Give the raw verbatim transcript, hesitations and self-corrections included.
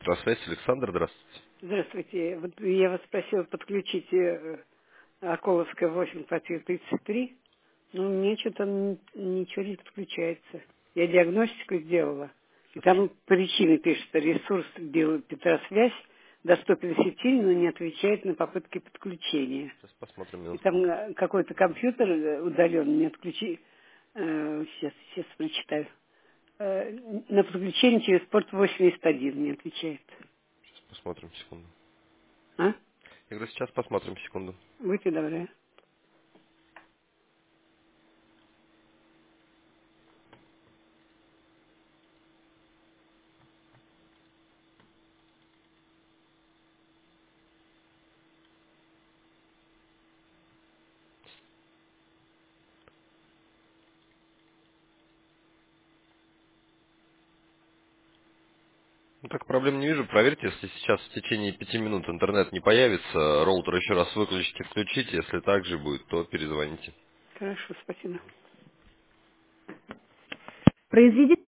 Электросвязь, Александр, здравствуйте. Здравствуйте. Вот я вас просила подключить э, Околовская восемь, квартира тридцать три. Но мне что-то н- ничего не подключается. Я диагностику сделала. И там причины пишет, ресурс Петросвязь доступен в сети, но не отвечает на попытки подключения. Сейчас посмотрим И минутку. там э, какой-то компьютер э, удален не отключи. э, сейчас, сейчас прочитаю. Э, на подключение через порт восемьдесят один не отвечает. Сейчас посмотрим секунду. А? Я говорю, сейчас посмотрим секунду. Будьте добры. Ну так, проблем не вижу. Проверьте, если сейчас в течение пяти минут интернет не появится, роутер еще раз выключите, включите. Если так же будет, то перезвоните. Хорошо, спасибо. Произведите